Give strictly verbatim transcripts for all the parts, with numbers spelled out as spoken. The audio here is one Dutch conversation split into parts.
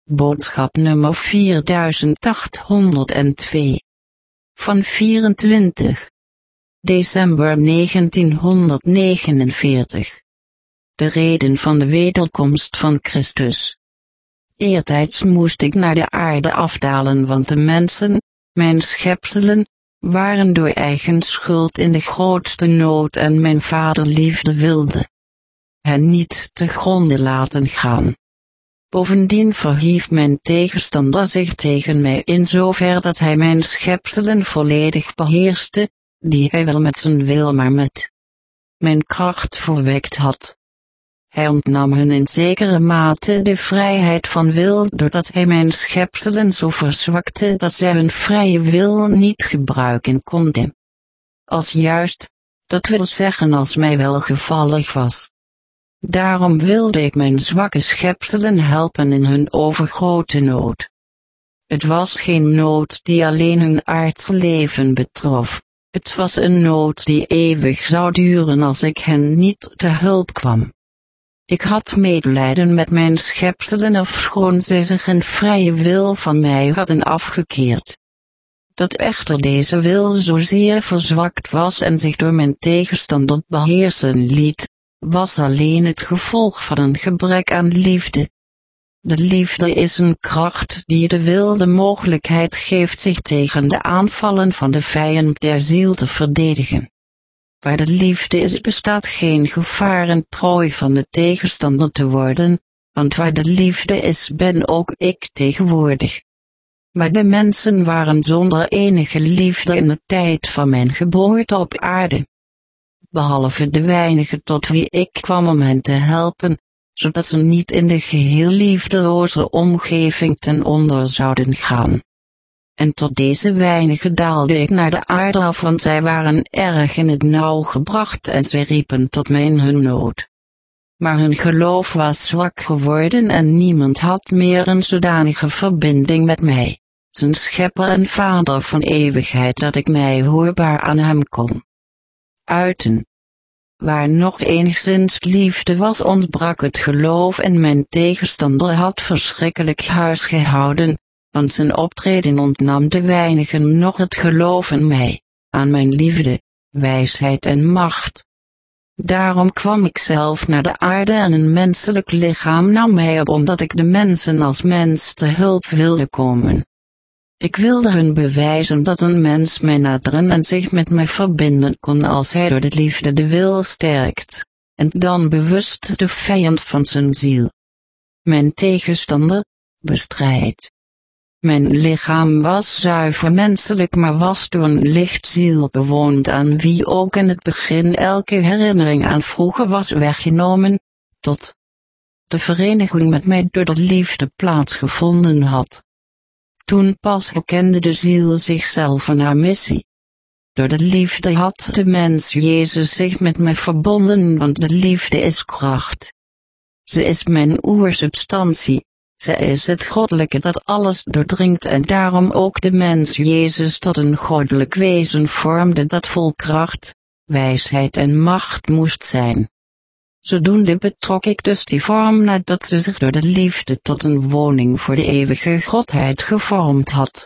Boodschap nummer vierduizend achthonderdtwee. Van vierentwintig december negentienhonderdnegenenveertig. De reden van de wederkomst van Christus. Eertijds moest ik naar de aarde afdalen, want de mensen, mijn schepselen, waren door eigen schuld in de grootste nood en mijn vaderliefde wilde hen niet te gronde laten gaan. Bovendien verhief mijn tegenstander zich tegen mij in zover dat hij mijn schepselen volledig beheerste, die hij wel met zijn wil maar met mijn kracht verwekt had. Hij ontnam hun in zekere mate de vrijheid van wil doordat hij mijn schepselen zo verzwakte dat zij hun vrije wil niet gebruiken konden. Als juist, dat wil zeggen als mij welgevallig was. Daarom wilde ik mijn zwakke schepselen helpen in hun overgrote nood. Het was geen nood die alleen hun aardse leven betrof, het was een nood die eeuwig zou duren als ik hen niet te hulp kwam. Ik had medelijden met mijn schepselen ofschoon zij zich een vrije wil van mij hadden afgekeerd. Dat echter deze wil zozeer verzwakt was en zich door mijn tegenstander beheersen liet, was alleen het gevolg van een gebrek aan liefde. De liefde is een kracht die de wil de mogelijkheid geeft zich tegen de aanvallen van de vijand der ziel te verdedigen. Waar de liefde is, bestaat geen gevaar en prooi van de tegenstander te worden, want waar de liefde is, ben ook ik tegenwoordig. Maar de mensen waren zonder enige liefde in de tijd van mijn geboorte op aarde. Behalve de weinigen tot wie ik kwam om hen te helpen, zodat ze niet in de geheel liefdeloze omgeving ten onder zouden gaan. En tot deze weinigen daalde ik naar de aarde af, want zij waren erg in het nauw gebracht en zij riepen tot mij in hun nood. Maar hun geloof was zwak geworden en niemand had meer een zodanige verbinding met mij, zijn schepper en vader van eeuwigheid, dat ik mij hoorbaar aan hem kon uiten. Waar nog enigszins liefde was, ontbrak het geloof en mijn tegenstander had verschrikkelijk huis gehouden, want zijn optreden ontnam de weinigen nog het geloof in mij, aan mijn liefde, wijsheid en macht. Daarom kwam ik zelf naar de aarde en een menselijk lichaam nam mij op, omdat ik de mensen als mens te hulp wilde komen. Ik wilde hun bewijzen dat een mens mij naderen en zich met mij verbinden kon als hij door de liefde de wil sterkt, en dan bewust de vijand van zijn ziel. Mijn tegenstander bestrijdt. Mijn lichaam was zuiver menselijk, maar was door een lichtziel bewoond, aan wie ook in het begin elke herinnering aan vroeger was weggenomen, tot de vereniging met mij door de liefde plaatsgevonden had. Toen pas herkende de ziel zichzelf en haar missie. Door de liefde had de mens Jezus zich met mij verbonden, want de liefde is kracht. Ze is mijn oersubstantie, ze is het goddelijke dat alles doordringt en daarom ook de mens Jezus tot een goddelijk wezen vormde dat vol kracht, wijsheid en macht moest zijn. Zodoende betrok ik dus die vorm nadat ze zich door de liefde tot een woning voor de eeuwige godheid gevormd had.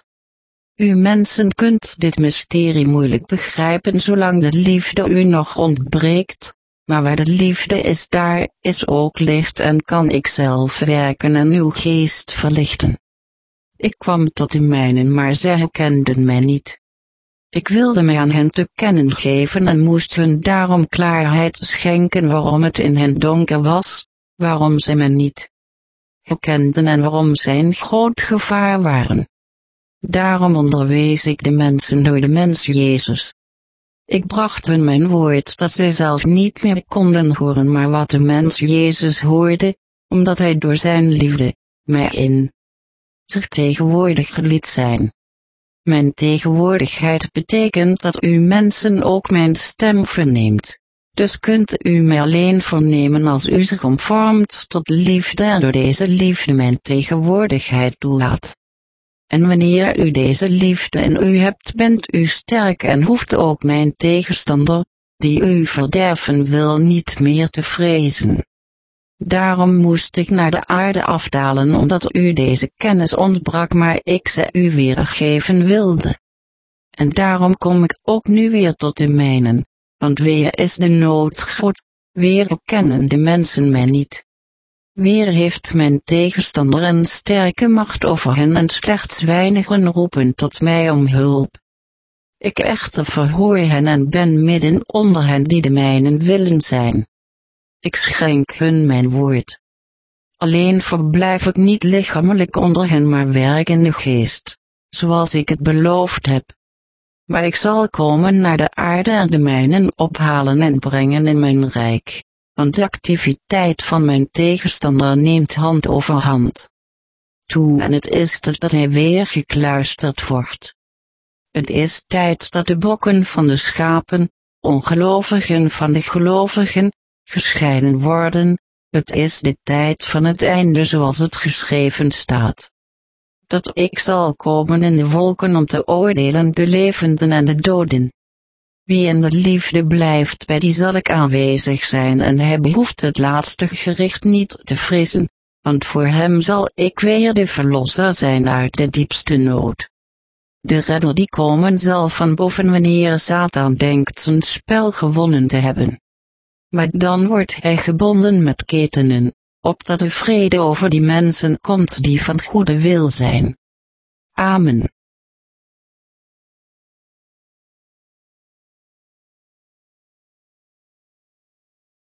U mensen kunt dit mysterie moeilijk begrijpen zolang de liefde u nog ontbreekt, maar waar de liefde is, daar is ook licht en kan ik zelf werken en uw geest verlichten. Ik kwam tot de mijnen, maar zij herkenden mij niet. Ik wilde mij aan hen te kennen geven en moest hun daarom klaarheid schenken waarom het in hen donker was, waarom zij mij niet herkenden en waarom zij in groot gevaar waren. Daarom onderwees ik de mensen door de mens Jezus. Ik bracht hun mijn woord dat zij zelf niet meer konden horen, maar wat de mens Jezus hoorde, omdat hij door zijn liefde mij in zich tegenwoordig liet zijn. Mijn tegenwoordigheid betekent dat u mensen ook mijn stem verneemt, dus kunt u mij alleen vernemen als u zich omvormt tot liefde en door deze liefde mijn tegenwoordigheid toelaat. En wanneer u deze liefde in u hebt, bent u sterk en hoeft ook mijn tegenstander, die u verderven wil, niet meer te vrezen. Daarom moest ik naar de aarde afdalen omdat u deze kennis ontbrak, maar ik ze u weergeven wilde. En daarom kom ik ook nu weer tot de mijnen, want weer is de nood groot, weer kennen de mensen mij niet. Weer heeft mijn tegenstander een sterke macht over hen en slechts weinigen roepen tot mij om hulp. Ik echter verhoor hen en ben midden onder hen die de mijnen willen zijn. Ik schenk hun mijn woord. Alleen verblijf ik niet lichamelijk onder hen, maar werk in de geest, zoals ik het beloofd heb. Maar ik zal komen naar de aarde en de mijnen ophalen en brengen in mijn rijk, want de activiteit van mijn tegenstander neemt hand over hand toe en het is tijd dat hij weer gekluisterd wordt. Het is tijd dat de bokken van de schapen, ongelovigen van de gelovigen, gescheiden worden. Het is de tijd van het einde zoals het geschreven staat. Dat ik zal komen in de wolken om te oordelen de levenden en de doden. Wie in de liefde blijft, bij die zal ik aanwezig zijn en hij behoeft het laatste gericht niet te vrezen, want voor hem zal ik weer de verlosser zijn uit de diepste nood. De redder die komen zal van boven wanneer Satan denkt zijn spel gewonnen te hebben. Maar dan wordt hij gebonden met ketenen, opdat de vrede over die mensen komt die van goede wil zijn. Amen.